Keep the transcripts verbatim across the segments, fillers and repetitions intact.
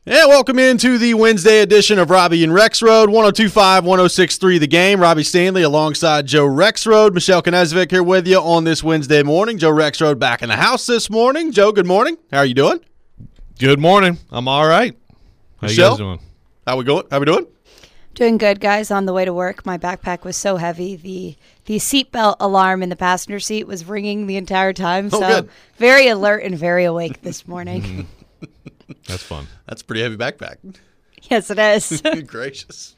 Yeah, welcome into the Wednesday edition of Robbie and Rexroad, one oh two point five, one oh six point three The Game. Robbie Stanley alongside Joe Rexroad. Michelle Knezovic here with you on this Wednesday morning. Joe Rexroad back in the house this morning. Joe, good morning. How are you doing? Good morning. I'm all right. How Michelle, you guys doing? How we going? How we doing? Doing good, guys. On the way to work, my backpack was so heavy. The the seatbelt alarm in the passenger seat was ringing the entire time. Oh, so good. Very alert and very awake this morning. That's fun. That's a pretty heavy backpack. Yes, it is. Gracious.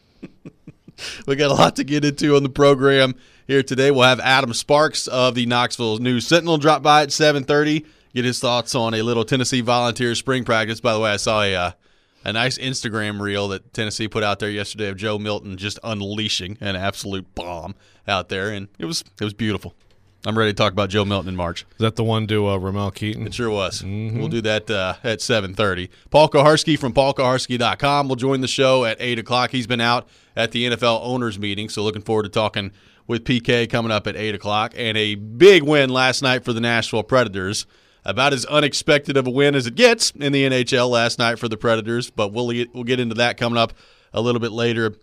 We got a lot to get into on the program here today. We'll have Adam Sparks of the Knoxville News Sentinel drop by at seven thirty, get his thoughts on a little Tennessee Volunteers spring practice. By the way, I saw a uh, a nice Instagram reel that Tennessee put out there yesterday of Joe Milton just unleashing an absolute bomb out there, and it was it was beautiful. I'm ready to talk about Joe Milton in March. Is that the one to uh, Ramel Keaton? It sure was. Mm-hmm. We'll do that uh, at seven thirty. Paul Koharski from paul koharski dot com will join the show at eight o'clock. He's been out at the N F L owners meeting, so looking forward to talking with P K coming up at eight o'clock. And a big win last night for the Nashville Predators. About as unexpected of a win as it gets in the N H L last night for the Predators, but we'll get, we'll get into that coming up a little bit later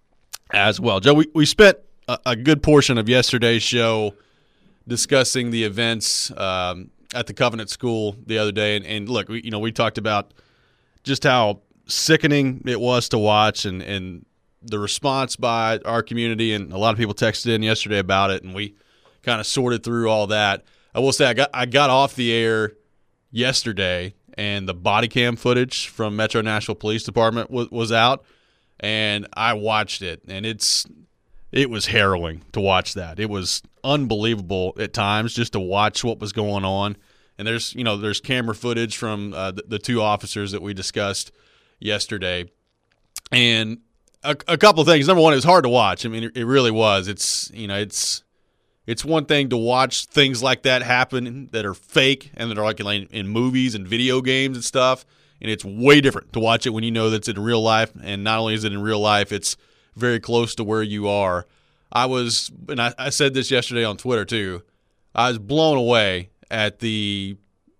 as well. Joe, we, we spent a, a good portion of yesterday's show discussing the events um, at the Covenant School the other day, and, and look, we, you know, we talked about just how sickening it was to watch, and, and the response by our community, and a lot of people texted in yesterday about it, and we kind of sorted through all that. I will say I got I got off the air yesterday, and the body cam footage from Metro Nashville Police Department was, was out, and I watched it, and it's it was harrowing to watch that. It was unbelievable at times just to watch what was going on. And there's, you know, there's camera footage from uh, the, the two officers that we discussed yesterday. And a, a couple of things. Number one, it was hard to watch. I mean, it, it really was. It's, you know, it's it's one thing to watch things like that happen that are fake and that are like in, in movies and video games and stuff. And it's way different to watch it when you know that's in real life. And not only is it in real life, it's very close to where you are. I was, and I, I said this yesterday on Twitter too, I was blown away at the,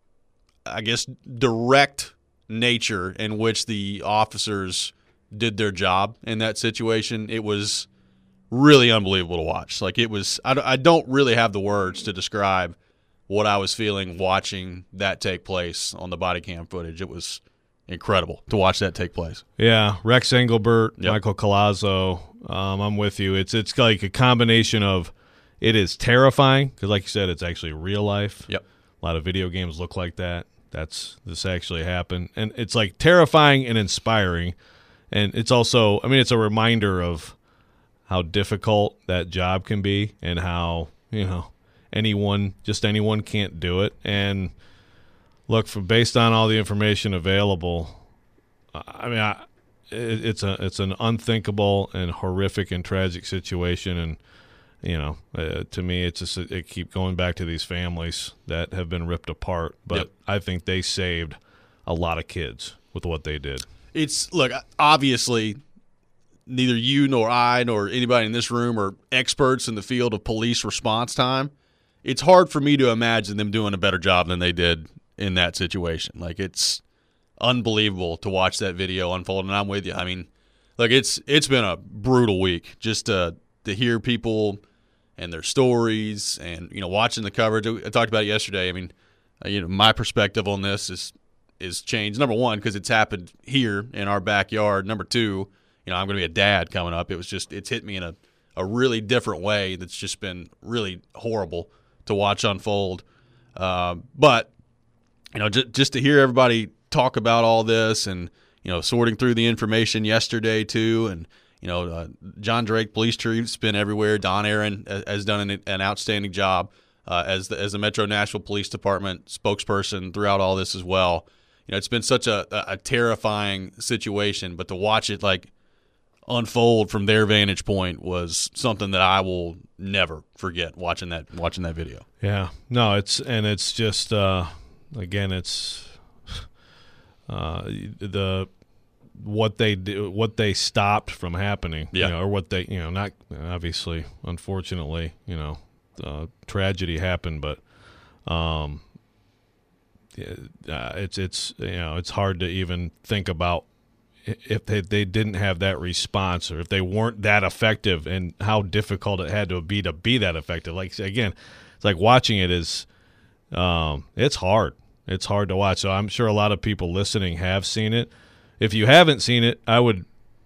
I guess, direct nature in which the officers did their job in that situation. It was really unbelievable to watch. Like it was, I, I don't really have the words to describe what I was feeling watching that take place on the body cam footage. It was incredible to watch that take place. Yeah, Rex Engelbert, Yep. Michael Collazo, um, I'm with you. It's it's like a combination of it is terrifying because, like you said, it's actually real life. Yep. A lot of video games look like that. That's this actually happened, and it's like terrifying and inspiring, and it's also, I mean, it's a reminder of how difficult that job can be and how, you know, anyone, just anyone can't do it. And look, for based on all the information available, I mean, I, it, it's a it's an unthinkable and horrific and tragic situation, and you know, uh, to me, it's just it keep going back to these families that have been ripped apart. But Yep. I think they saved a lot of kids with what they did. It's, look, obviously, neither you nor I nor anybody in this room are experts in the field of police response time. It's hard for me to imagine them doing a better job than they did in that situation. Like, it's unbelievable to watch that video unfold, and I'm with you. I mean, look, it's it's been a brutal week just to to hear people and their stories, and you know, watching the coverage. I talked about it yesterday. I mean, uh, you know, my perspective on this is is changed. Number one, because it's happened here in our backyard. Number two, you know, I'm going to be a dad coming up. It was just it's hit me in a a really different way that's just been really horrible to watch unfold. Uh, but you know, just just to hear everybody talk about all this, and you know, sorting through the information yesterday too, and you know, uh, John Drake, police chief's been everywhere. Don Aaron has done an, an outstanding job uh, as the as the Metro Nashville Police Department spokesperson throughout all this as well. You know, it's been such a, a terrifying situation, but to watch it like unfold from their vantage point was something that I will never forget. Watching that watching that video. Yeah, no, it's and it's just uh, again, it's uh, the. what they do, what they stopped from happening, yeah. you know, or what they, you know, not obviously, unfortunately, you know, uh, tragedy happened, but um, uh, it's it's you know, it's hard to even think about if they, they didn't have that response, or if they weren't that effective, and how difficult it had to be to be that effective. Like, again, it's like watching it is um, it's hard. It's hard to watch. So I'm sure a lot of people listening have seen it. If you haven't seen it, I would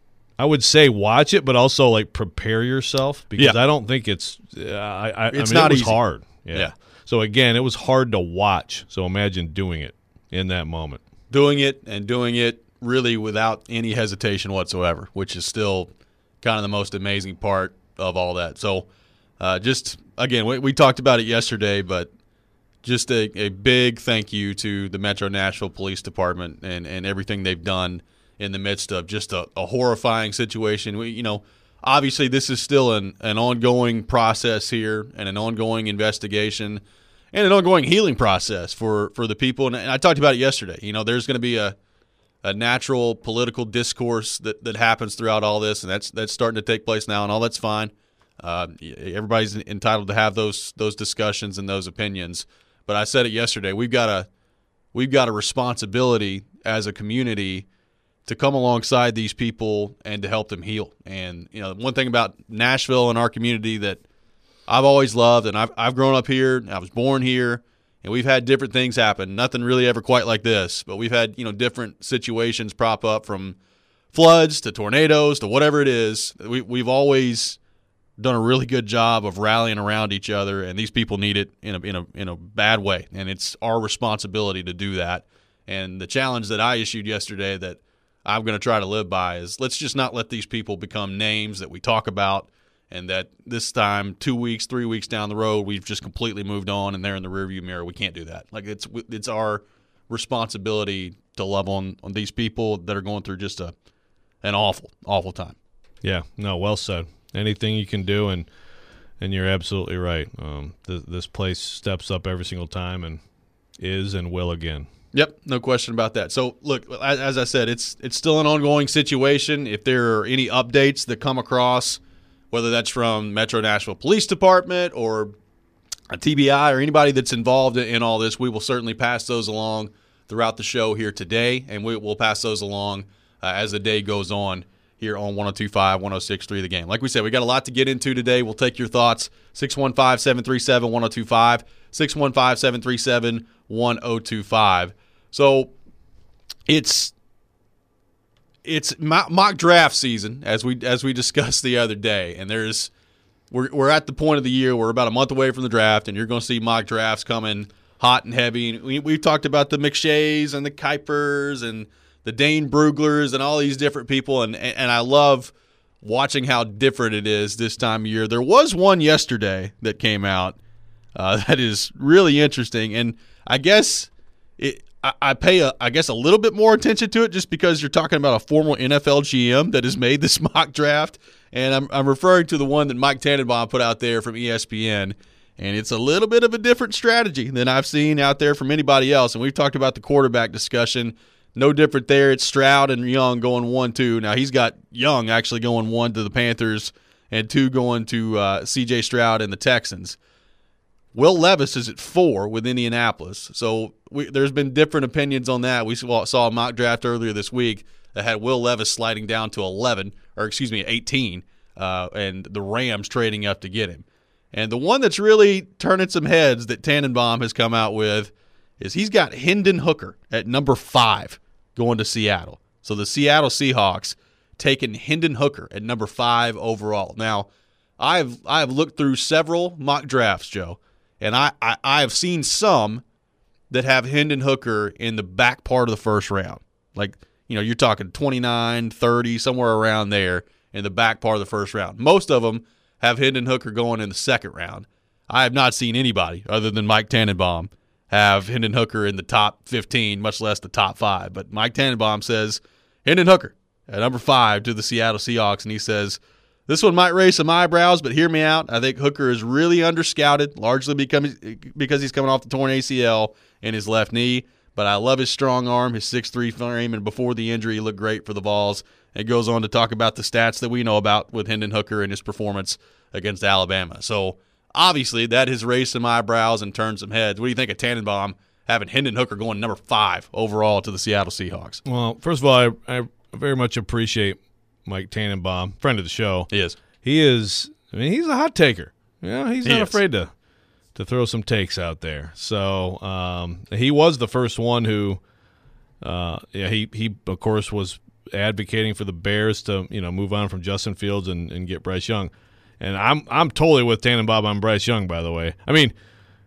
I would say watch it, but also like prepare yourself, because Yeah. I don't think it's uh, I, I, It's I mean, not it was easy. hard. Yeah. Yeah. So again, it was hard to watch. So imagine doing it in that moment. Doing it and doing it really without any hesitation whatsoever, which is still kind of the most amazing part of all that. So uh, just, again, we, we talked about it yesterday, but just a, a big thank you to the Metro Nashville Police Department and, and everything they've done in the midst of just a, a horrifying situation. We, you know, obviously this is still an, an ongoing process here and an ongoing investigation and an ongoing healing process for, for the people. And, and I talked about it yesterday. You know, there's going to be a, a natural political discourse that, that happens throughout all this, and that's that's starting to take place now, and all that's fine. Uh, everybody's entitled to have those those discussions and those opinions. But I said it yesterday. We've got a we've got a responsibility as a community to come alongside these people and to help them heal. And you know, one thing about Nashville and our community that I've always loved, and I've I've grown up here, I was born here, and we've had different things happen. Nothing really ever quite like this, but we've had, you know, different situations prop up, from floods to tornadoes to whatever it is. We we've always done a really good job of rallying around each other, and these people need it in a in a in a bad way, and it's our responsibility to do that. And the challenge that I issued yesterday that I'm going to try to live by is, let's just not let these people become names that we talk about, and that this time, two weeks, three weeks down the road, we've just completely moved on and they're in the rearview mirror. We can't do that. Like, it's it's our responsibility to love on, on these people that are going through just a an awful, awful time. Yeah, no, well said. Anything you can do, and and you're absolutely right. Um, th- this place steps up every single time and is and will again. Yep, no question about that. So, look, as, as I said, it's it's still an ongoing situation. If there are any updates that come across, whether that's from Metro Nashville Police Department or a T B I or anybody that's involved in all this, we will certainly pass those along throughout the show here today, and we will pass those along uh, as the day goes on here on one oh two point five, one oh six point three The Game. Like we said, we got a lot to get into today. We'll take your thoughts. six one five, seven three seven, one oh two five, six one five, seven three seven, one oh two five. So it's it's mock draft season, as we as we discussed the other day, and there's we're we're at the point of the year. We're about a month away from the draft, and you're going to see mock drafts coming hot and heavy. We we've talked about the McShays and the Kuipers and the Dane Bruglers and all these different people, and and I love watching how different it is this time of year. There was one yesterday that came out uh, that is really interesting, and I guess it. I pay, a, I guess, a little bit more attention to it just because you're talking about a former N F L G M that has made this mock draft, and I'm, I'm referring to the one that Mike Tannenbaum put out there from E S P N, and it's a little bit of a different strategy than I've seen out there from anybody else, and we've talked about the quarterback discussion. No different there. It's Stroud and Young going one two. Now, he's got Young actually going one to the Panthers and two going to uh, C J Stroud and the Texans. Will Levis is at four with Indianapolis. So we, there's been different opinions on that. We saw, saw a mock draft earlier this week that had Will Levis sliding down to eleven, or excuse me, eighteen, uh, and the Rams trading up to get him. And the one that's really turning some heads that Tannenbaum has come out with is he's got Hendon Hooker at number five going to Seattle. So the Seattle Seahawks taking Hendon Hooker at number five overall. Now, I've I've looked through several mock drafts, Joe, and I, I, I have seen some that have Hendon Hooker in the back part of the first round. Like, you know, you're talking twenty-nine, thirty, somewhere around there in the back part of the first round. Most of them have Hendon Hooker going in the second round. I have not seen anybody other than Mike Tannenbaum have Hendon Hooker in the top fifteen, much less the top five. But Mike Tannenbaum says Hendon Hooker at number five to the Seattle Seahawks, and he says, this one might raise some eyebrows, but hear me out. I think Hooker is really underscouted, largely because because he's coming off the torn A C L in his left knee. But I love his strong arm, his six three frame, and before the injury, he looked great for the Vols. It goes on to talk about the stats that we know about with Hendon Hooker and his performance against Alabama. So obviously that has raised some eyebrows and turned some heads. What do you think of Tannenbaum having Hendon Hooker going number five overall to the Seattle Seahawks? Well, first of all, I, I very much appreciate Mike Tannenbaum, friend of the show. He is. He is. I mean, he's a hot taker. Yeah, he's He not is. afraid to to throw some takes out there. So um, he was the first one who, uh, yeah, he he of course was advocating for the Bears to you know move on from Justin Fields and, and get Bryce Young. And I'm I'm totally with Tannenbaum on Bryce Young, by the way. I mean,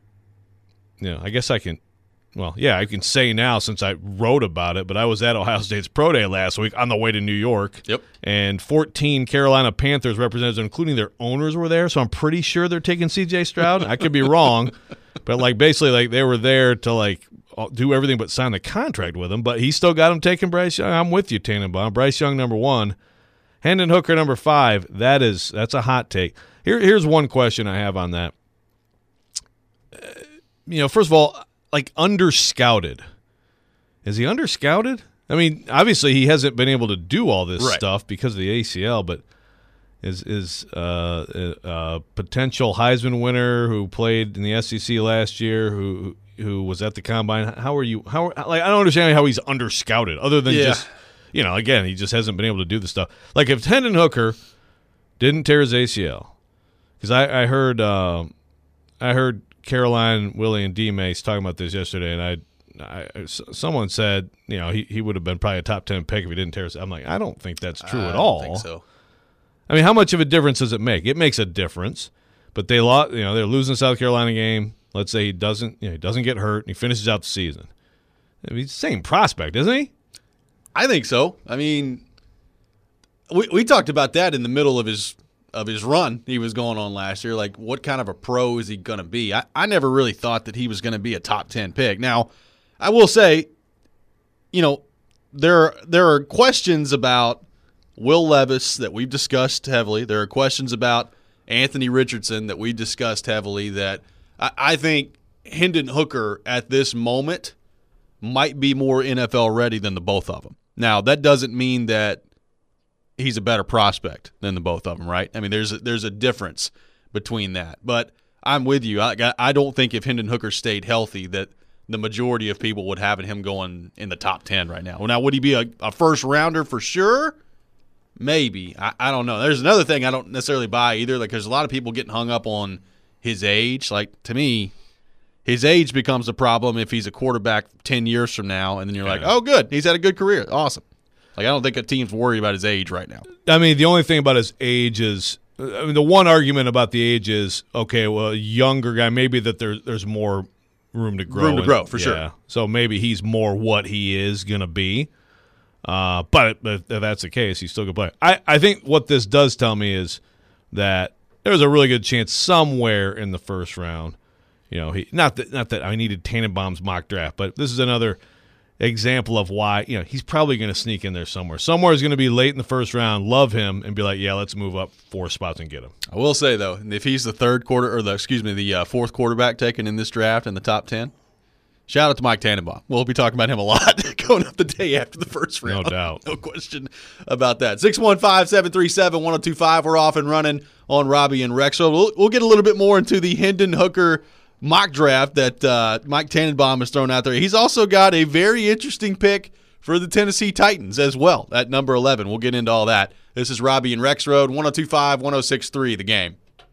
you know, I guess I can. Well, yeah, I can say now since I wrote about it, but I was at Ohio State's Pro Day last week on the way to New York. Yep. And fourteen Carolina Panthers representatives, including their owners, were there, so I'm pretty sure they're taking C J Stroud. I could be wrong, but like basically like they were there to like do everything but sign the contract with him, but he still got him taking Bryce Young. I'm with you, Tannenbaum. Bryce Young, number one. Hendon Hooker, number five. That is, that's a hot take. Here, Here's one question I have on that. Uh, you know, first of all, like under-scouted. Is he under-scouted? I mean, obviously he hasn't been able to do all this Right. stuff because of the A C L, but is is uh, a, a potential Heisman winner who played in the S E C last year, who who was at the Combine. How are you? How like I don't understand how he's under-scouted other than Yeah. just, you know, again, he just hasn't been able to do the stuff. Like if Hendon Hooker didn't tear his A C L, because I, I heard uh, I heard Caroline, Willie, and D. Mace talking about this yesterday, and I, I someone said, you know, he, he would have been probably a top ten pick if he didn't tear his. I'm like, I don't think that's true I at don't all. think so. I mean, how much of a difference does it make? It makes a difference, but they lost. You know, they're losing the South Carolina game. Let's say he doesn't, you know, he doesn't get hurt and he finishes out the season. I mean, he's the same prospect, isn't he? I think so. I mean, we we talked about that in the middle of his of his run he was going on last year. Like, what kind of a pro is he going to be? I, I never really thought that he was going to be a top ten pick. Now, I will say, you know, there there are questions about Will Levis that we've discussed heavily. There are questions about Anthony Richardson that we discussed heavily that I, I think Hendon Hooker at this moment might be more N F L ready than the both of them. Now, that doesn't mean that he's a better prospect than the both of them, right? I mean, there's a, there's a difference between that. But I'm with you. I, I don't think if Hendon Hooker stayed healthy that the majority of people would have him going in the top ten right now. Well, now, would he be a, a first-rounder for sure? Maybe. I, I don't know. There's another thing I don't necessarily buy either. Like, there's a lot of people getting hung up on his age. Like, to me, his age becomes a problem if he's a quarterback ten years from now, and then you're like, oh, good, he's had a good career. Awesome. Like, I don't think a team's worried about his age right now. I mean, the only thing about his age is, I mean, the one argument about the age is, okay, well, a younger guy, maybe that there, there's more room to grow. Room to in. grow, for Yeah. sure. So maybe he's more what he is going to be. Uh, but if that's the case, he's still going to play. I, I think what this does tell me is that there's a really good chance somewhere in the first round, you know, he not that not that I needed Tannenbaum's mock draft, but this is another example of why, you know, he's probably going to sneak in there somewhere. Somewhere is going to be late in the first round, love him, and be like, yeah, let's move up four spots and get him. I will say, though, if he's the third quarter, or the excuse me, the uh, fourth quarterback taken in this draft in the top ten, shout out to Mike Tannenbaum. We'll be talking about him a lot going up the day after the first round. No doubt. No question about that. six one five, seven three seven, one oh two five. We're off and running on Robbie and Rex. So we'll, we'll get a little bit more into the Hendon Hooker mock draft that uh, Mike Tannenbaum has thrown out there. He's also got a very interesting pick for the Tennessee Titans as well at number eleven. We'll get into all that. This is Robbie and Rex Road, one oh two five, one oh six three, The Game.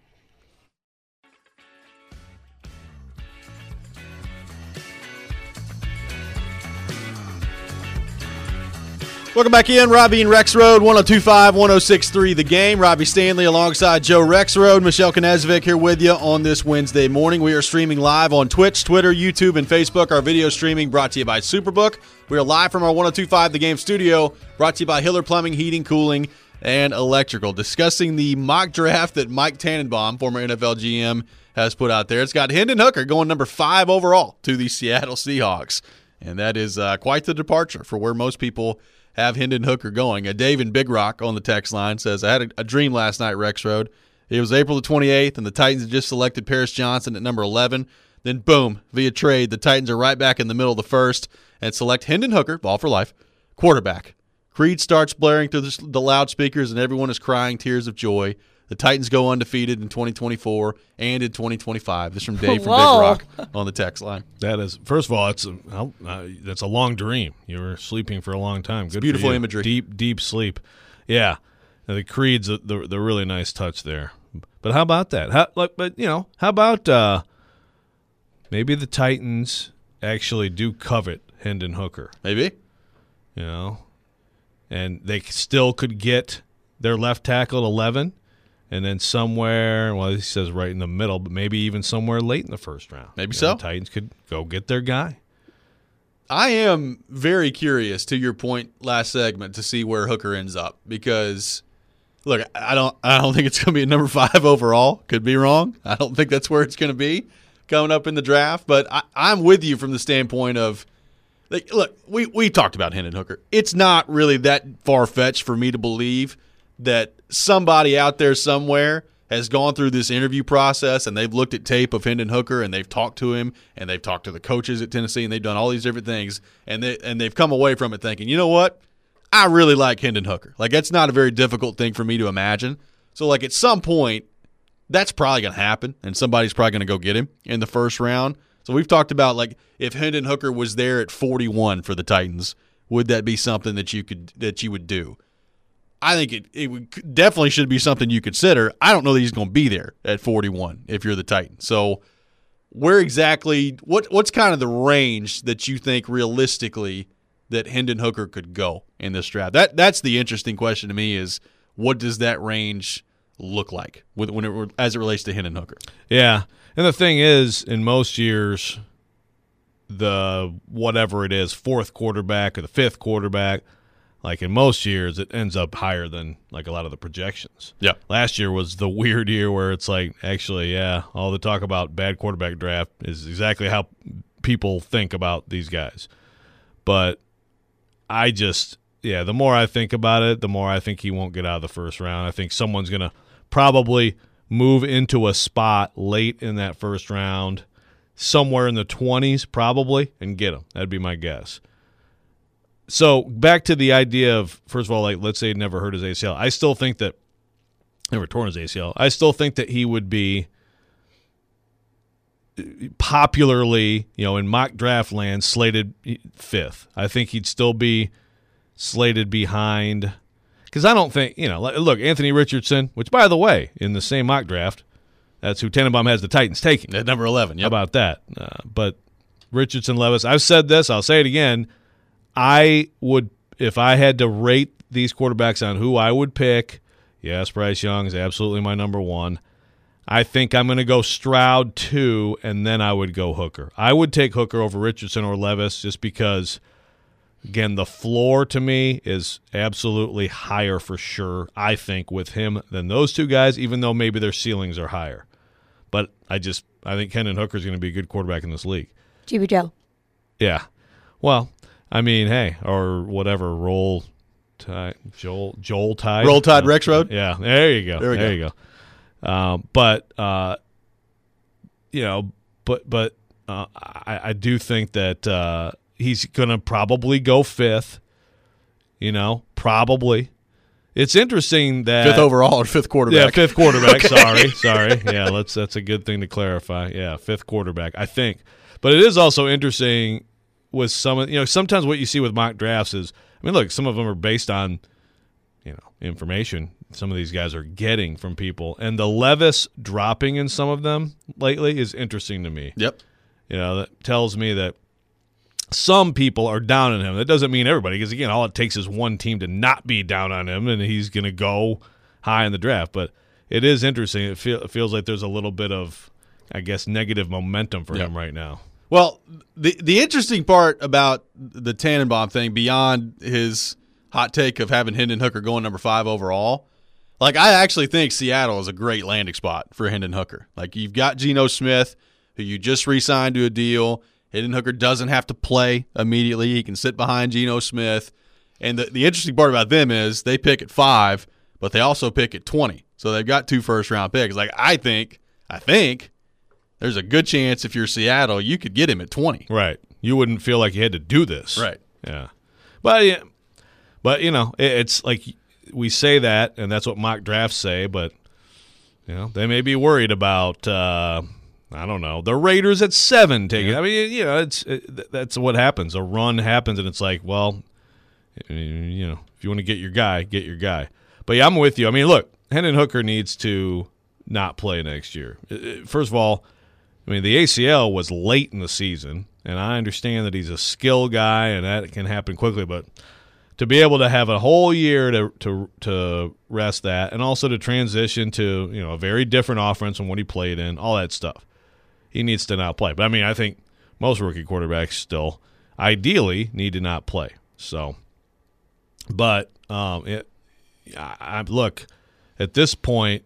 Welcome back in, Robbie and Rex Road, one oh two five, one oh six three, The Game. Robbie Stanley alongside Joe Rex Road. Michelle Knezvik here with you on this Wednesday morning. We are streaming live on Twitch, Twitter, YouTube, and Facebook. Our video streaming brought to you by Superbook. We are live from our one oh two five The Game studio, brought to you by Hiller Plumbing, Heating, Cooling, and Electrical. Discussing the mock draft that Mike Tannenbaum, former N F L G M, has put out there. It's got Hendon Hooker going number five overall to the Seattle Seahawks. And that is uh, quite the departure for where most people have Hendon Hooker going. Uh, Dave in Big Rock on the text line says, I had a, a dream last night, Rex Road. It was April the twenty-eighth, and the Titans had just selected Paris Johnson at number eleven. Then, boom, via trade, the Titans are right back in the middle of the first and select Hendon Hooker, ball for life, quarterback. Creed starts blaring through the, the loudspeakers, and everyone is crying tears of joy. The Titans go undefeated in twenty twenty-four and in twenty twenty-five. This is from Dave from Whoa. Big Rock on the text line. That is, first of all, it's a, uh, that's a long dream. You were sleeping for a long time. Good, beautiful for you. imagery. Deep, deep sleep. Yeah, and the Creed's the the, the really nice touch there. But how about that? How, like, but you know, how about uh, maybe the Titans actually do covet Hendon Hooker? Maybe. You know, and they still could get their left tackle at eleven, and then somewhere, well, he says right in the middle, but maybe even somewhere late in the first round. Maybe You so. know, the Titans could go get their guy. I am very curious, to your point last segment, to see where Hooker ends up because, look, I don't, I don't think it's going to be a number five overall. Could be wrong. I don't think that's where it's going to be coming up in the draft. But I, I'm with you from the standpoint of, like, look, we we talked about Hendon Hooker. It's not really that far fetched for me to believe that somebody out there somewhere has gone through this interview process and they've looked at tape of Hendon Hooker and they've talked to him and they've talked to the coaches at Tennessee and they've done all these different things and they and they've come away from it thinking, you know what? I really like Hendon Hooker. Like, that's not a very difficult thing for me to imagine. So, like, at some point, that's probably going to happen and somebody's probably going to go get him in the first round. So we've talked about, like, if Hendon Hooker was there at forty-one for the Titans, would that be something that you could that you would do? I think it, it would, definitely should be something you consider. I don't know that he's going to be there at forty-one if you're the Titans. So where exactly what what's kind of the range that you think realistically that Hendon Hooker could go in this draft? That that's the interesting question to me, is what does that range look like with, when it, as it relates to Hendon Hooker? Yeah, and the thing is, in most years, the whatever it is, fourth quarterback or the fifth quarterback, like in most years, it ends up higher than like a lot of the projections. Yeah. Last year was the weird year where it's like, actually, yeah, all the talk about bad quarterback draft is exactly how people think about these guys. But I just, yeah, the more I think about it, the more I think he won't get out of the first round. I think someone's going to probably move into a spot late in that first round, somewhere in the twenties probably, and get him. That'd be my guess. So back to the idea of, first of all, like, let's say he never hurt his A C L. I still think that, never torn his A C L, I still think that he would be popularly, you know, in mock draft land, slated fifth. I think he'd still be slated behind, because I don't think, you know, look, Anthony Richardson, which, by the way, in the same mock draft, that's who Tannenbaum has the Titans taking. At number eleven, yep. How about that? Uh, but Richardson, Levis, I've said this, I'll say it again, I would, if I had to rate these quarterbacks on who I would pick, yes, Bryce Young is absolutely my number one. I think I'm going to go Stroud two, and then I would go Hooker. I would take Hooker over Richardson or Levis just because, again, the floor to me is absolutely higher for sure, I think, with him than those two guys, even though maybe their ceilings are higher. But I just, I think Hendon Hooker is going to be a good quarterback in this league. G B Joe. Yeah. Well, I mean, hey, or whatever, roll tide, Joel, Joel Tide. Roll Tide, Rex Road? Yeah, there you go. There we there go. you go. Um, but, uh, you know, but but uh, I, I do think that uh, he's going to probably go fifth, you know, probably. It's interesting that Fifth overall or fifth quarterback? Yeah, fifth quarterback. Okay. Sorry, sorry. Yeah, let's. That's a good thing to clarify. Yeah, fifth quarterback, I think. But it is also interesting with some of, you know, sometimes what you see with mock drafts is, I mean, look, some of them are based on, you know, information some of these guys are getting from people, and the Levis dropping in some of them lately is interesting to me. Yep. You know, that tells me that some people are down on him. That doesn't mean everybody, because, again, all it takes is one team to not be down on him, and he's going to go high in the draft. But it is interesting. It, feel, it feels like there's a little bit of, I guess, negative momentum for Yep. him right now. Well, the the interesting part about the Tannenbaum thing, beyond his hot take of having Hendon Hooker going number five overall, like, I actually think Seattle is a great landing spot for Hendon Hooker. Like, you've got Geno Smith, who you just re-signed to a deal. Hendon Hooker doesn't have to play immediately. He can sit behind Geno Smith. And the, the interesting part about them is they pick at five, but they also pick at twenty. So they've got two first-round picks. Like, I think, I think there's a good chance if you're Seattle, you could get him at twenty. Right. You wouldn't feel like you had to do this. Right. Yeah. But, yeah, but you know, it, it's like we say that, and that's what mock drafts say, but You know, they may be worried about, uh, I don't know, the Raiders at seven taking. Yeah. I mean, you know, it's it, that's what happens. A run happens, and it's like, well, you know, if you want to get your guy, get your guy. But yeah, I'm with you. I mean, look, Hendon Hooker needs to not play next year. First of all, I mean, the A C L was late in the season, and I understand that he's a skill guy, and that can happen quickly, but to be able to have a whole year to to to rest that, and also to transition to, you know, a very different offense from what he played in, all that stuff, he needs to not play. But I mean, I think most rookie quarterbacks still ideally need to not play. So, but um, it, I, I look at this point,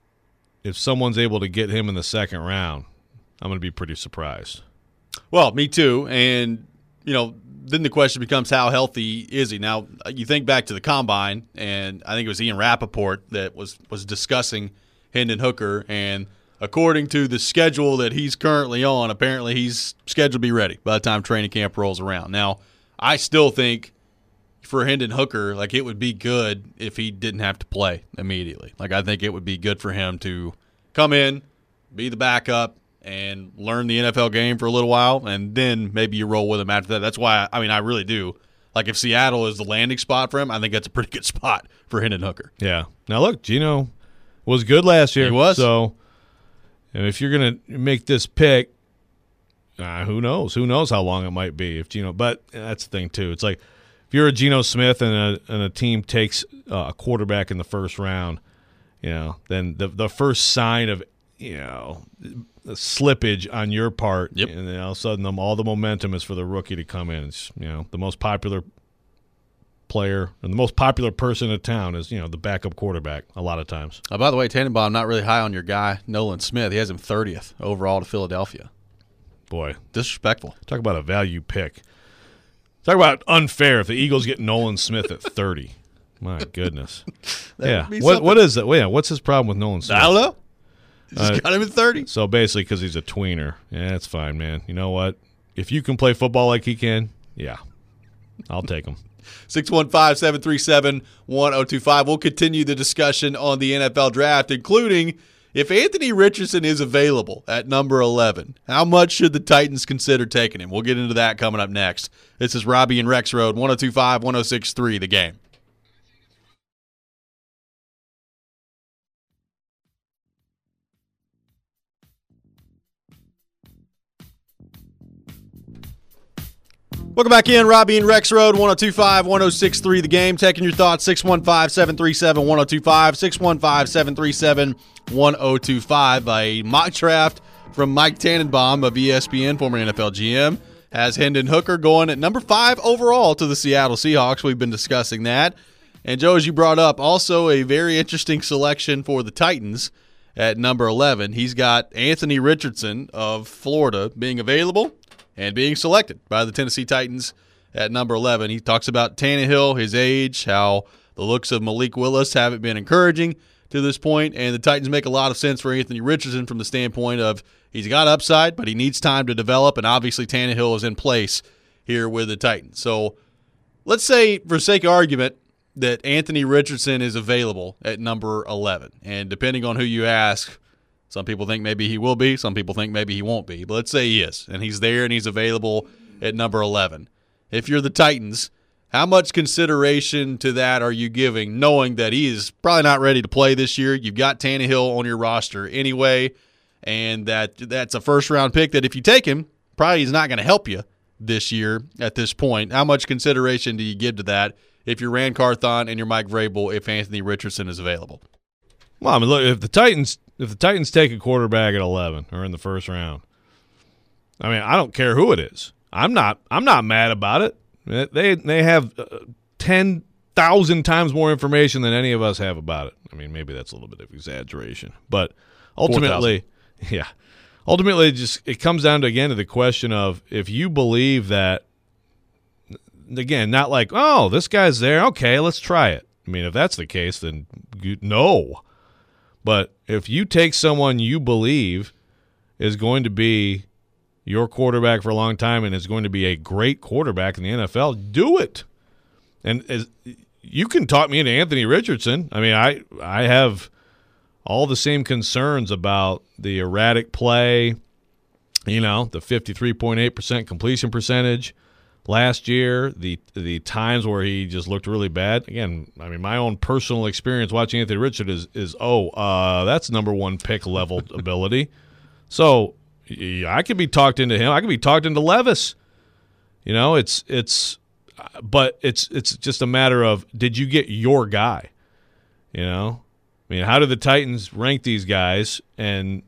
if someone's able to get him in the second round, I'm going to be pretty surprised. Well, me too, and you know. Then the question becomes, how healthy is he? Now, you think back to the Combine, and I think it was Ian Rappaport that was, was discussing Hendon Hooker, and according to the schedule that he's currently on, apparently he's scheduled to be ready by the time training camp rolls around. Now, I still think for Hendon Hooker, like, it would be good if he didn't have to play immediately. Like, I think it would be good for him to come in, be the backup, and learn the N F L game for a little while, and then maybe you roll with him after that. That's why, I mean, I really do. Like, if Seattle is the landing spot for him, I think that's a pretty good spot for Hendon Hooker. Yeah. Now, look, Geno was good last year. He was. So, and if you're going to make this pick, uh, who knows? Who knows how long it might be if Geno – but that's the thing, too. It's like if you're a Geno Smith and a, and a team takes uh, a quarterback in the first round, you know, then the the first sign of, you know – slippage on your part, yep. And then all of a sudden them, all the momentum is for the rookie to come in. It's, you know, the most popular player and the most popular person in town is, you know, the backup quarterback a lot of times. Oh, by the way, Tannenbaum, not really high on your guy, Nolan Smith. He has him thirtieth overall to Philadelphia. Boy. Disrespectful. Talk about a value pick. Talk about unfair if the Eagles get Nolan Smith at thirty. My goodness. Yeah. What, what is that? Well, yeah, what's his problem with Nolan Smith? I don't know. Just Uh, got him at thirty. So basically, because he's a tweener. Yeah, that's fine, man. You know what? If you can play football like he can, yeah, I'll take him. six one five, seven three seven, one oh two five. We'll continue the discussion on the N F L draft, including if Anthony Richardson is available at number eleven. How much should the Titans consider taking him? We'll get into that coming up next. This is Robbie and Rex Road, one oh two five, one oh six three, The Game. Welcome back in, Robbie and Rex Road, one oh two five, one oh six three, The Game. Taking your thoughts, six one five, seven three seven, one oh two five, six one five, seven three seven, one oh two five. A mock draft from Mike Tannenbaum of E S P N, former N F L G M, has Hendon Hooker going at number five overall to the Seattle Seahawks. We've been discussing that. And, Joe, as you brought up, also a very interesting selection for the Titans at number eleven. He's got Anthony Richardson of Florida being available and being selected by the Tennessee Titans at number eleven. He talks about Tannehill, his age, how the looks of Malik Willis haven't been encouraging to this point, and the Titans make a lot of sense for Anthony Richardson from the standpoint of he's got upside, but he needs time to develop, and obviously Tannehill is in place here with the Titans. So let's say, for sake of argument, that Anthony Richardson is available at number eleven, and depending on who you ask, some people think maybe he will be. Some people think maybe he won't be. But let's say he is, and he's there and he's available at number eleven. If you're the Titans, how much consideration to that are you giving, knowing that he is probably not ready to play this year? You've got Tannehill on your roster anyway, and that that's a first-round pick that if you take him, probably is not going to help you this year at this point. How much consideration do you give to that if you're Rand Carthon and you're Mike Vrabel if Anthony Richardson is available? Well, I mean, look, if the Titans if the Titans take a quarterback at eleven or in the first round, I mean, I don't care who it is. I'm not I'm not mad about it. They they have uh, ten thousand times more information than any of us have about it. I mean, maybe that's a little bit of exaggeration, but ultimately, yeah, ultimately, it just it comes down to again to the question of if you believe that. Again, not like, oh, this guy's there. Okay, let's try it. I mean, if that's the case, then you, no. But if you take someone you believe is going to be your quarterback for a long time and is going to be a great quarterback in the N F L, do it. And as, you can talk me into Anthony Richardson. I mean, I I have all the same concerns about the erratic play, you know, the fifty-three point eight percent completion percentage last year, the the times where he just looked really bad. Again, I mean, my own personal experience watching Anthony Richardson is, is oh, uh, that's number one pick level ability. So yeah, I could be talked into him. I could be talked into Levis. You know, it's it's, but it's it's just a matter of, did you get your guy? You know, I mean, how do the Titans rank these guys? And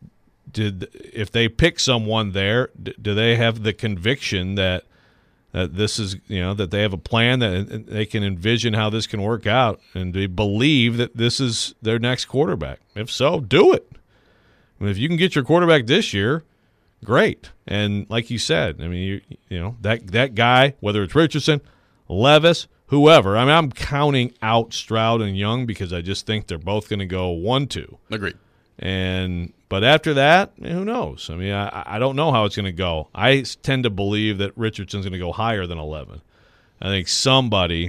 did if they pick someone there, do they have the conviction that that this is, you know, that they have a plan, that they can envision how this can work out, and they believe that this is their next quarterback? If so, do it. I mean, if you can get your quarterback this year, great. And like you said, I mean, you, you know, that that guy, whether it's Richardson, Levis, whoever. I mean, I'm counting out Stroud and Young because I just think they're both going to go one two. Agreed. And but after that, who knows? I mean, I, I don't know how it's going to go. I tend to believe that Richardson's going to go higher than eleven. I think somebody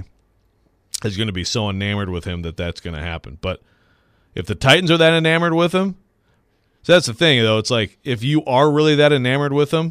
is going to be so enamored with him that that's going to happen. But if the Titans are that enamored with him, so that's the thing, though. It's like, if you are really that enamored with him,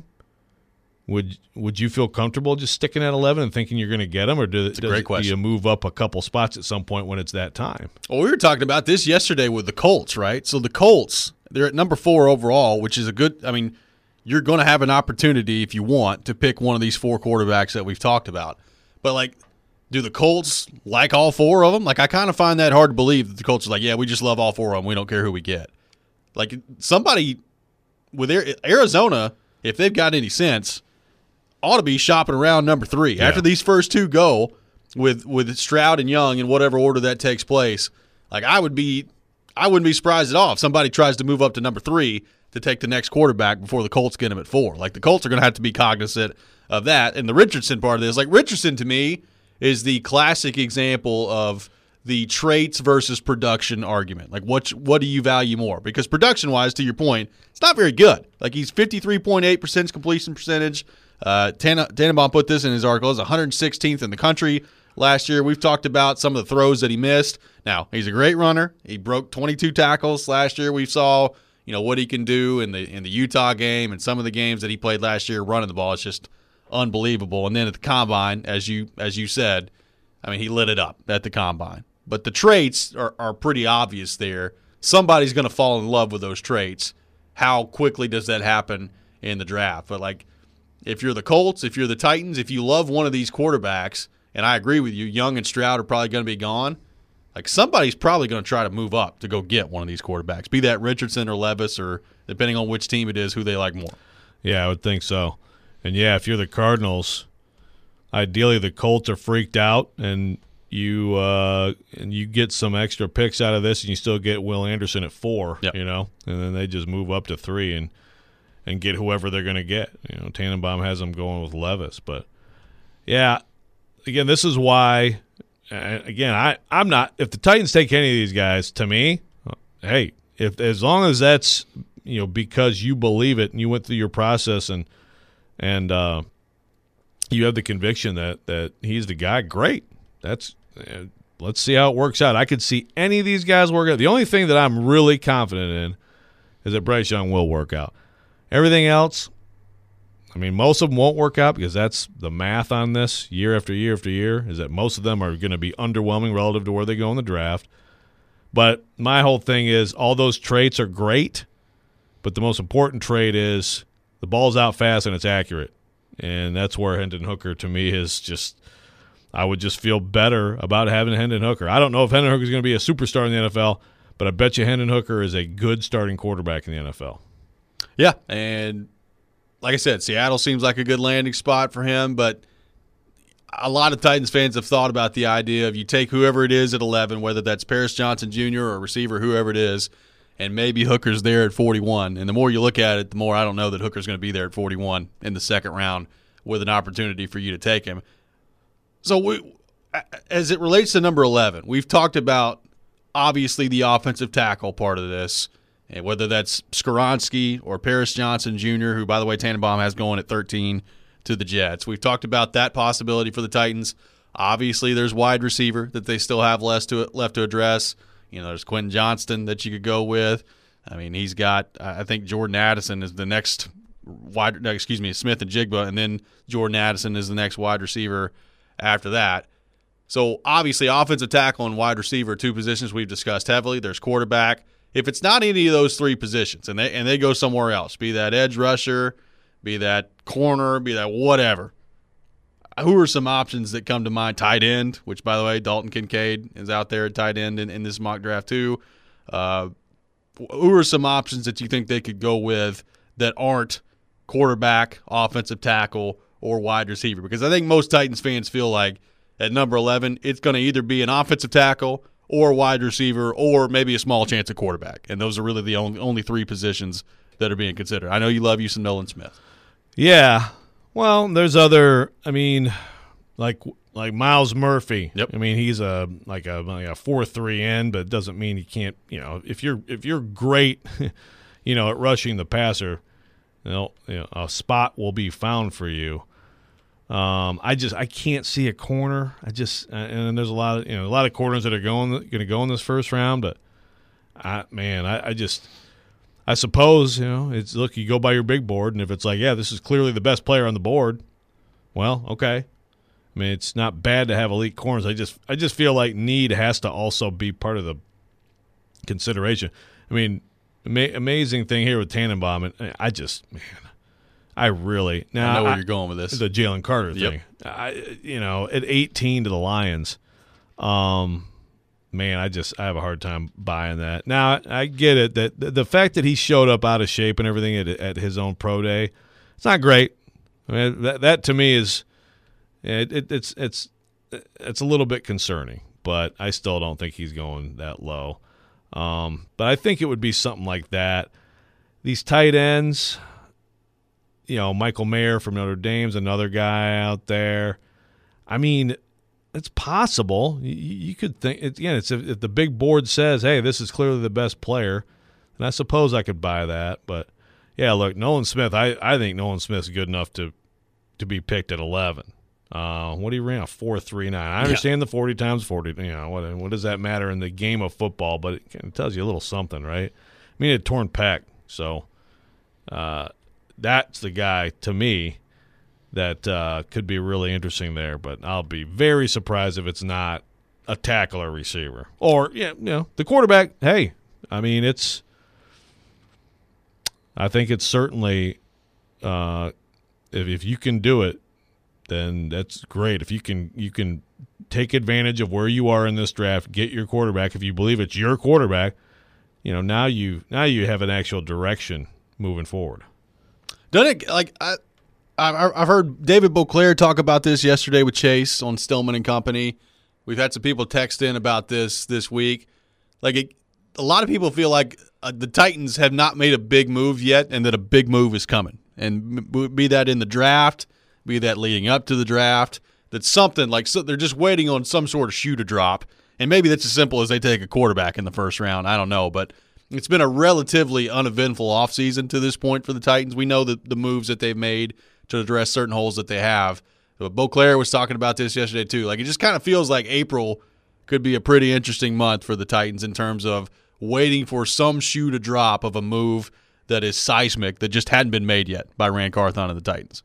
would would you feel comfortable just sticking at eleven and thinking you're going to get him, or do, does, do you move up a couple spots at some point when it's that time? Well, we were talking about this yesterday with the Colts, right? So the Colts, they're at number four overall, which is a good – I mean, you're going to have an opportunity, if you want, to pick one of these four quarterbacks that we've talked about. But, like, do the Colts like all four of them? Like, I kind of find that hard to believe that the Colts are like, yeah, we just love all four of them. We don't care who we get. Like, somebody with Arizona, if they've got any sense, ought to be shopping around number three. Yeah. After these first two go with with Stroud and Young in whatever order that takes place, like, I would be I wouldn't be surprised at all if somebody tries to move up to number three to take the next quarterback before the Colts get him at four. Like, the Colts are going to have to be cognizant of that. And the Richardson part of this, like, Richardson to me is the classic example of the traits versus production argument. Like, what what do you value more? Because production-wise, to your point, it's not very good. Like, he's fifty-three point eight percent completion percentage. Uh, Tan- Tannenbaum put this in his article. He's one hundred sixteenth in the country last year. We've talked about some of the throws that he missed. Now, he's a great runner. He broke twenty-two tackles last year. We saw, you know, what he can do in the in the Utah game and some of the games that he played last year running the ball. It's just unbelievable. And then at the Combine, as you as you said, I mean, he lit it up at the Combine. But the traits are, are pretty obvious there. Somebody's going to fall in love with those traits. How quickly does that happen in the draft? But, like, if you're the Colts, if you're the Titans, if you love one of these quarterbacks, and I agree with you, Young and Stroud are probably going to be gone, like, somebody's probably going to try to move up to go get one of these quarterbacks, be that Richardson or Levis, or depending on which team it is, who they like more. Yeah, I would think so. And, yeah, if you're the Cardinals, ideally the Colts are freaked out, and you uh, and you get some extra picks out of this, and you still get Will Anderson at four, yep. you know, and then they just move up to three and and get whoever they're going to get. You know, Tannenbaum has them going with Levis. But, yeah, again, this is why, uh, again, I, I'm not – if the Titans take any of these guys, to me, hey, if as long as that's, you know, because you believe it and you went through your process and and uh, you have the conviction that, that he's the guy, great. That's uh, let's see how it works out. I could see any of these guys work out. The only thing that I'm really confident in is that Bryce Young will work out. Everything else, I mean, most of them won't work out because that's the math on this year after year after year, is that most of them are going to be underwhelming relative to where they go in the draft. But my whole thing is all those traits are great, but the most important trait is the ball's out fast and it's accurate. And that's where Hendon Hooker, to me, is just – I would just feel better about having Hendon Hooker. I don't know if Hendon Hooker is going to be a superstar in the N F L, but I bet you Hendon Hooker is a good starting quarterback in the N F L. Yeah, and like I said, Seattle seems like a good landing spot for him, but a lot of Titans fans have thought about the idea of you take whoever it is at eleven, whether that's Paris Johnson Junior or a receiver, whoever it is, and maybe Hooker's there at forty-one. And the more you look at it, the more I don't know that Hooker's going to be there at forty-one in the second round with an opportunity for you to take him. So we, as it relates to number eleven, we've talked about obviously the offensive tackle part of this, and whether that's Skoronski or Paris Johnson Junior, who, by the way, Tannenbaum has going at thirteen to the Jets. We've talked about that possibility for the Titans. Obviously, there's wide receiver that they still have less to left to address. You know, there's Quentin Johnston that you could go with. I mean, he's got, I think Jordan Addison is the next wide, no, excuse me, Smith and Jigba, and then Jordan Addison is the next wide receiver after that. So, obviously, offensive tackle and wide receiver are two positions we've discussed heavily. There's quarterback. If it's not any of those three positions and they and they go somewhere else, be that edge rusher, be that corner, be that whatever, who are some options that come to mind? Tight end, which, by the way, Dalton Kincaid is out there at tight end in, in this mock draft too. Uh, who are some options that you think they could go with that aren't quarterback, offensive tackle, or wide receiver? Because I think most Titans fans feel like at number eleven, it's going to either be an offensive tackle or wide receiver or maybe a small chance at quarterback. And those are really the only, only three positions that are being considered. I know you love you some Nolan Smith. Yeah. Well, there's other, I mean, like like Miles Murphy. Yep. I mean, he's a like a like a four three end, but it doesn't mean you can't, you know, if you're if you're great, you know, at rushing the passer, you know, you know, a spot will be found for you. Um, I just I can't see a corner. I just and there's a lot of you know a lot of corners that are going going to go in this first round, but I man I, I just I suppose you know it's look you go by your big board, and if it's like yeah this is clearly the best player on the board, well okay. I mean it's not bad to have elite corners. I just I just feel like need has to also be part of the consideration. I mean ama- amazing thing here with Tannenbaum, and I just man. I really now I know where I, you're going with this. The Jalen Carter Yep. thing. I, you know, at eighteen to the Lions, um, man, I just I have a hard time buying that. Now I get it that the, the fact that he showed up out of shape and everything at, at his own pro day, it's not great. I mean, that that to me is it, it, it's it's it's a little bit concerning, but I still don't think he's going that low. Um, but I think it would be something like that. These tight ends. You know, Michael Mayer from Notre Dame's another guy out there. I mean, it's possible. You, you could think, it's, again, it's if, if the big board says, hey, this is clearly the best player, then I suppose I could buy that. But, yeah, look, Nolan Smith, I, I think Nolan Smith's good enough to to be picked at eleven. Uh, what he ran, a four three nine. I understand yeah. the forty times forty. You know, what, what does that matter in the game of football? But it, it tells you a little something, right? I mean, it torn pec, so uh, – that's the guy, to me, that uh, could be really interesting there. But I'll be very surprised if it's not a tackle or receiver. Or, yeah, you know, the quarterback, hey, I mean, it's – I think it's certainly uh, if, if you can do it, then that's great. If you can you can take advantage of where you are in this draft, get your quarterback. If you believe it's your quarterback, you know, now you now you have an actual direction moving forward. Doesn't it, like, I, I, I've heard David Beauclair talk about this yesterday with Chase on Stillman and Company. We've had some people text in about this this week. Like, it, a lot of people feel like uh, the Titans have not made a big move yet and that a big move is coming. And be that in the draft, be that leading up to the draft, that's something like so they're just waiting on some sort of shoe to drop. And maybe that's as simple as they take a quarterback in the first round. I don't know, but it's been a relatively uneventful offseason to this point for the Titans. We know the, the moves that they've made to address certain holes that they have. But Beauclair was talking about this yesterday too. Like, it just kind of feels like April could be a pretty interesting month for the Titans in terms of waiting for some shoe to drop of a move that is seismic that just hadn't been made yet by Rand Carthon and the Titans.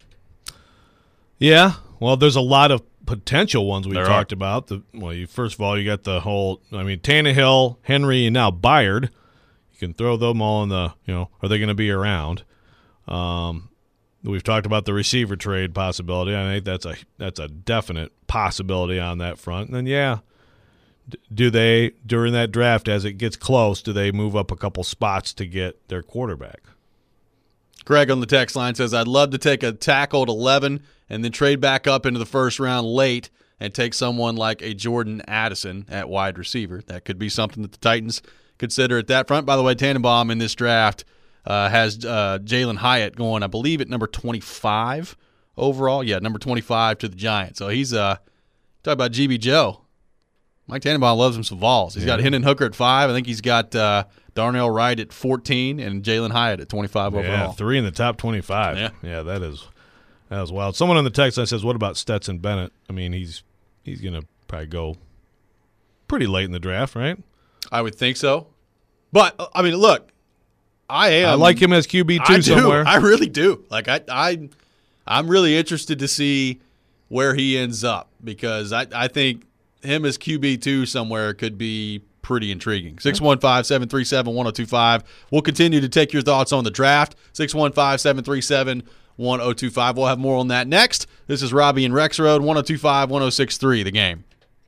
Yeah, well, there's a lot of potential ones we there talked are. about. The, well, you, first of all, you got the whole, I mean, Tannehill, Henry, and now Byard. Can throw them all in the, you know, are they going to be around? Um, we've talked about the receiver trade possibility. I think that's a that's a definite possibility on that front. And then, yeah, d- do they, during that draft, as it gets close, do they move up a couple spots to get their quarterback? Greg on the text line says, I'd love to take a tackle at eleven and then trade back up into the first round late and take someone like a Jordan Addison at wide receiver. That could be something that the Titans consider at that front. By the way, Tannenbaum in this draft uh, has uh, Jalen Hyatt going, I believe, at number twenty-five overall. Yeah, number twenty-five to the Giants. So he's uh, talk about G B Joe. Mike Tannenbaum loves him some Vols. He's yeah. got Hendon Hooker at five. I think he's got uh, Darnell Wright at fourteen and Jalen Hyatt at twenty-five overall. Yeah, three in the top twenty-five. Yeah, yeah, that is that is wild. Someone on the text line says, "What about Stetson Bennett?" I mean, he's he's gonna probably go pretty late in the draft, right? I would think so. But, I mean, look, I am. I like him as Q B two I do. somewhere. I really do. Like, I, I, I'm really interested to see where he ends up because I, I think him as Q B two somewhere could be pretty intriguing. six one five, seven three seven, one oh two five. We'll continue to take your thoughts on the draft. six one five, seven three seven, one oh two five. We'll have more on that next. This is Robbie and Rex Road, one oh two five, one oh six three, The Game.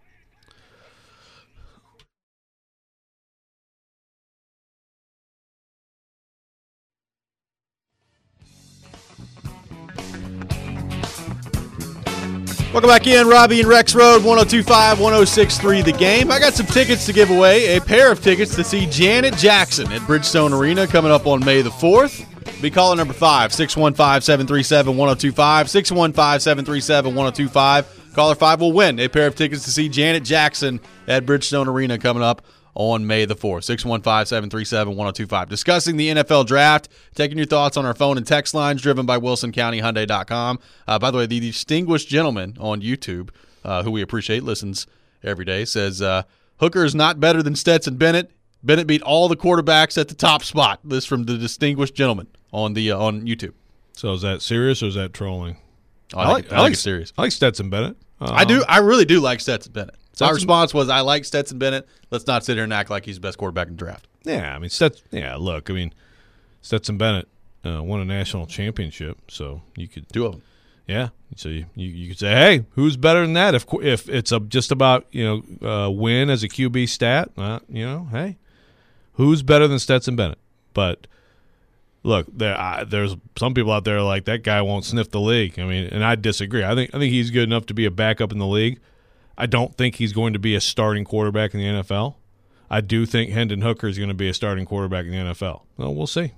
Welcome back in, Robbie and Rex Road, one oh two five, one oh six three, The Game. I got some tickets to give away, a pair of tickets to see Janet Jackson at Bridgestone Arena coming up on May the fourth. Be caller number five, six one five, seven three seven, one oh two five, six one five, seven three seven, one oh two five. Caller five will win a pair of tickets to see Janet Jackson at Bridgestone Arena coming up on May the fourth. six one five, seven three seven, one oh two five. Discussing the N F L draft, taking your thoughts on our phone and text lines driven by Wilson County Hyundai dot com. Uh, by the way, the distinguished gentleman on YouTube, uh, who we appreciate, listens every day, says uh, Hooker is not better than Stetson Bennett. Bennett beat all the quarterbacks at the top spot. This from the distinguished gentleman on the uh, on YouTube. So is that serious or is that trolling? Oh, I, I, like, I, I like it's serious. I like Stetson Bennett. Um, I do. I really do like Stetson Bennett. Stetson, My response was, I like Stetson Bennett. Let's not sit here and act like he's the best quarterback in the draft. Yeah, I mean, Stetson, yeah, look, I mean, Stetson Bennett uh, won a national championship, so you could Two of them. Yeah, so you, you, you could say, hey, who's better than that? If if it's a, just about, you know, uh, win as a Q B stat, uh, you know, hey, who's better than Stetson Bennett? But look, there uh, there's some people out there like that guy won't sniff the league. I mean, and I disagree. I think I think he's good enough to be a backup in the league. I don't think he's going to be a starting quarterback in the N F L. I do think Hendon Hooker is going to be a starting quarterback in the N F L. Well, we'll see.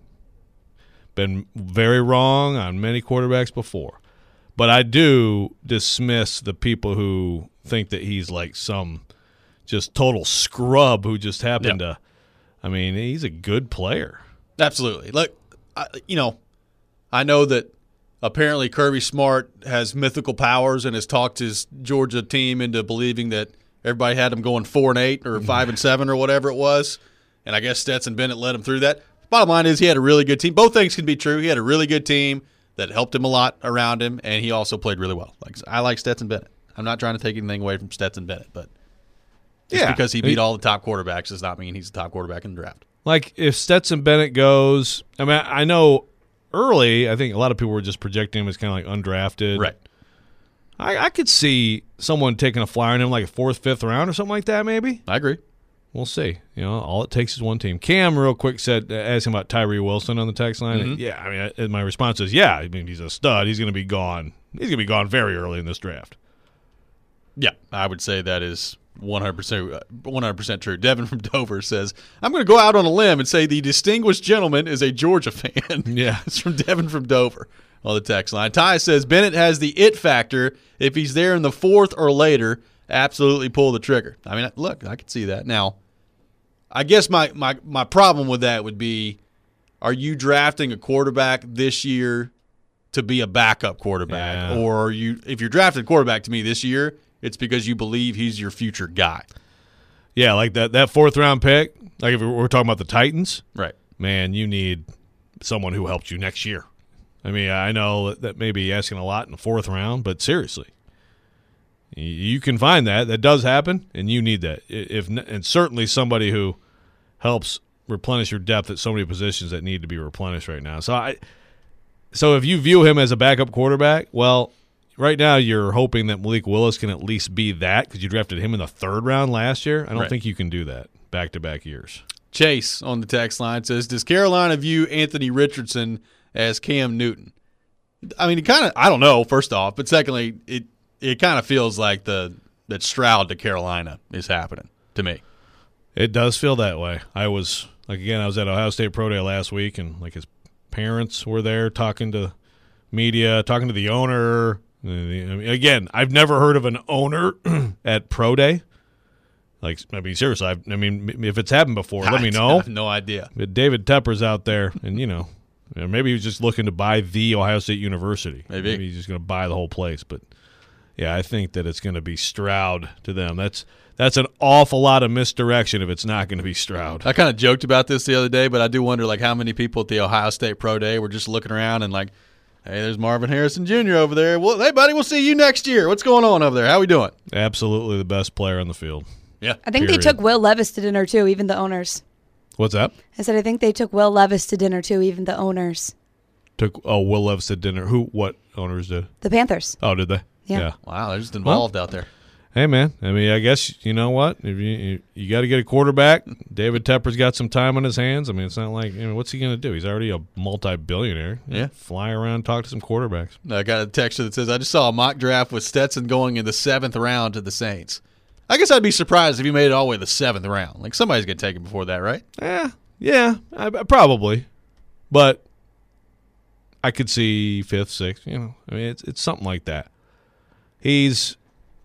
Been very wrong on many quarterbacks before. But I do dismiss the people who think that he's like some just total scrub who just happened yep. to – I mean, he's a good player. Absolutely. Look, I, you know, I know that apparently Kirby Smart has mythical powers and has talked his Georgia team into believing that everybody had him going four and eight or five and seven or whatever it was, and I guess Stetson Bennett led him through that. Bottom line is he had a really good team. Both things can be true. He had a really good team that helped him a lot around him, and he also played really well. Like I like Stetson Bennett. I'm not trying to take anything away from Stetson Bennett, but just yeah. because he beat all the top quarterbacks does not mean he's the top quarterback in the draft. Like if Stetson Bennett goes, I mean, I know early, I think a lot of people were just projecting him as kind of like undrafted. Right. I, I could see someone taking a flyer on him like a fourth, fifth round or something like that maybe. I agree. We'll see. You know, all it takes is one team. Cam, real quick, said, asking about Tyree Wilson on the text line. Mm-hmm. Yeah, I mean, I, my response is, yeah, I mean, he's a stud. He's going to be gone. He's going to be gone very early in this draft. Yeah, I would say that is one hundred percent, one hundred percent true. Devin from Dover says, I'm going to go out on a limb and say the distinguished gentleman is a Georgia fan. Yeah. It's from Devin from Dover on the text line. Ty says, Bennett has the it factor. If he's there in the fourth or later, absolutely pull the trigger. I mean, look, I could see that. Now, I guess my, my, my problem with that would be, are you drafting a quarterback this year to be a backup quarterback? Yeah. Or are you, if you're drafting a quarterback to me this year, it's because you believe he's your future guy. Yeah, like that, that fourth round pick, like if we're talking about the Titans, right? Man, you need someone who helps you next year. I mean, I know that may be asking a lot in the fourth round, but seriously, you can find that. That does happen, and you need that. If and certainly somebody who helps replenish your depth at so many positions that need to be replenished right now. So I, so if you view him as a backup quarterback, well, right now you're hoping that Malik Willis can at least be that because you drafted him in the third round last year. I don't right. think you can do that back-to-back years. Chase on the text line says, does Carolina view Anthony Richardson as Cam Newton? I mean, it kind of, I don't know, first off, but secondly, it it kind of feels like the that Stroud to Carolina is happening to me. It does feel that way. I was, like, again, I was at Ohio State Pro Day last week, and, like, his parents were there talking to media, talking to the owner. I mean, again, I've never heard of an owner at Pro Day. Like, I mean, seriously, I've, I mean, if it's happened before, let me know. I have no idea. But David Tepper's out there, and, you know, maybe he was just looking to buy the Ohio State University. Maybe. Maybe he's just going to buy the whole place. But, yeah, I think that it's going to be Stroud to them. That's that's an awful lot of misdirection if it's not going to be Stroud. I kind of joked about this the other day, but I do wonder like how many people at the Ohio State Pro Day were just looking around and like, hey, there's Marvin Harrison Junior over there. Well, hey, buddy, we'll see you next year. What's going on over there? How we doing? Absolutely the best player on the field. Yeah. I think Period. they took Will Levis to dinner, too, even the owners. What's that? I said I think they took Will Levis to dinner, too, even the owners. Took oh Will Levis to dinner. Who? What owners did? The Panthers. Oh, did they? Yeah. Wow, they're just involved out there. Hey, man. I mean, I guess you know what? If you you, you got to get a quarterback. David Tepper's got some time on his hands. I mean, it's not like you know what's he going to do? He's already a multi-billionaire. Yeah. Fly around, talk to some quarterbacks. I got a text that says, I just saw a mock draft with Stetson going in the seventh round to the Saints. I guess I'd be surprised if he made it all the way to the seventh round. Like, somebody's going to take him before that, right? Yeah, yeah, I, I probably, but I could see fifth, sixth. You know, I mean, it's it's something like that. He's,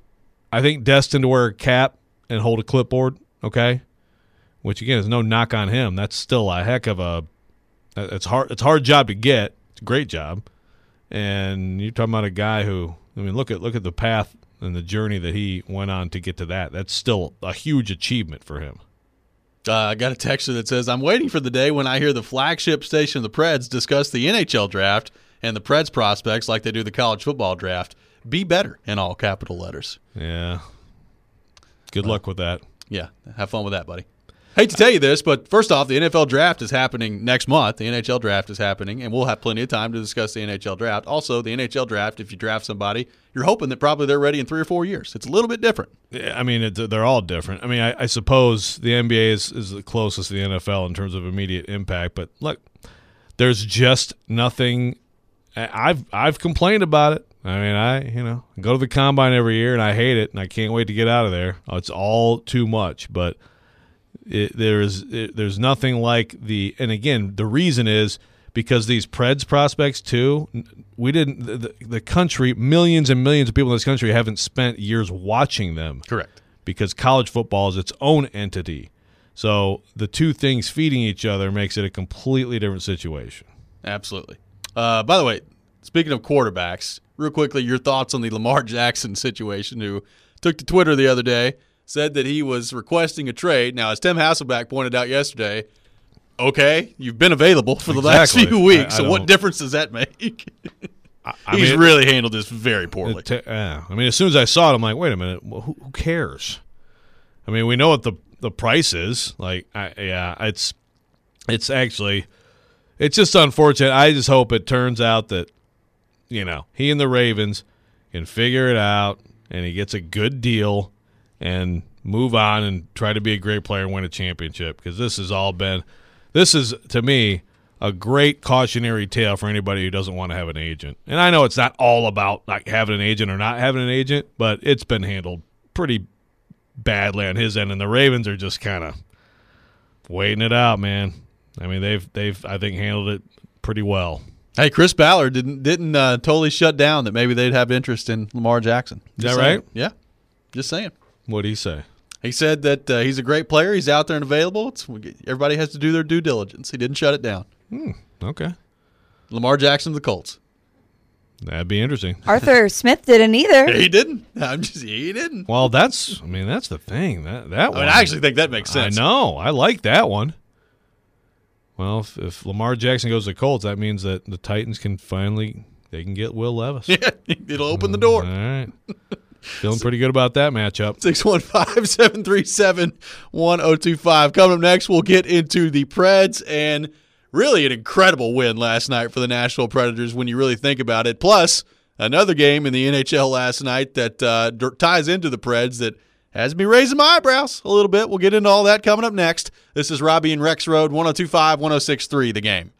I think, destined to wear a cap and hold a clipboard. Okay, which again is no knock on him. That's still a heck of a. It's hard. It's a hard job to get. It's a great job, and you're talking about a guy who. I mean, look at look at the path and the journey that he went on to get to that. That's still a huge achievement for him. Uh, I got a texture that says, I'm waiting for the day when I hear the flagship station of the Preds discuss the N H L draft and the Preds prospects like they do the college football draft. Be better in all capital letters. Yeah. Good luck with that. Yeah, have fun with that, buddy. Hate to tell you this, but first off, the N F L draft is happening next month. The N H L draft is happening, and we'll have plenty of time to discuss the N H L draft. Also, the N H L draft, if you draft somebody, you're hoping that probably they're ready in three or four years. It's a little bit different. Yeah, I mean, it, they're all different. I mean, I, I suppose the N B A is, is the closest to the N F L in terms of immediate impact, but look, there's just nothing. I've I've complained about it. I mean, I you know go to the combine every year, and I hate it, and I can't wait to get out of there. Oh, it's all too much, but it, there's it, there's nothing like the. And again, the reason is because these Preds prospects too. We didn't the, the country, millions and millions of people in this country haven't spent years watching them. Correct. Because college football is its own entity. So the two things feeding each other makes it a completely different situation. Absolutely. Uh, by the way, speaking of quarterbacks, real quickly, your thoughts on the Lamar Jackson situation, who took to Twitter the other day, said that he was requesting a trade. Now, as Tim Hasselbeck pointed out yesterday, okay, you've been available for the Exactly. last few weeks, I- I so what don't- difference does that make? I, I He's mean, really handled this very poorly. it, it, yeah. I mean, as soon as I saw it, I'm like, wait a minute, well, who, who cares? I mean, we know what the the price is. Like, I, yeah, it's it's actually it's just unfortunate. I just hope it turns out that you know he and the Ravens can figure it out, and he gets a good deal, and move on and try to be a great player and win a championship. Because this has all been, this is to me a great cautionary tale for anybody who doesn't want to have an agent. And I know it's not all about like having an agent or not having an agent, but it's been handled pretty badly on his end, and the Ravens are just kind of waiting it out, man. I mean, they've they've I think handled it pretty well. Hey, Chris Ballard didn't didn't uh, totally shut down that maybe they'd have interest in Lamar Jackson. Is Just that saying. right? Yeah, just saying. What do you say? He said that uh, he's a great player. He's out there and available. It's, everybody has to do their due diligence. He didn't shut it down. Hmm, okay. Lamar Jackson, the Colts. That'd be interesting. Arthur Smith didn't either. He didn't. I'm just he didn't. Well, that's I mean that's the thing. That that I one. mean, I actually think that makes sense. I know. I like that one. Well, if, if Lamar Jackson goes to the Colts, that means that the Titans can finally they can get Will Levis. Yeah, it'll open the door. All right. Feeling pretty good about that matchup. six one five, seven three seven, one zero two five. Coming up next, we'll get into the Preds and really an incredible win last night for the Nashville Predators when you really think about it. Plus, another game in the N H L last night that uh, d- ties into the Preds that has me raising my eyebrows a little bit. We'll get into all that coming up next. This is Robbie and Rex Road, one oh two five, one oh six three, The Game.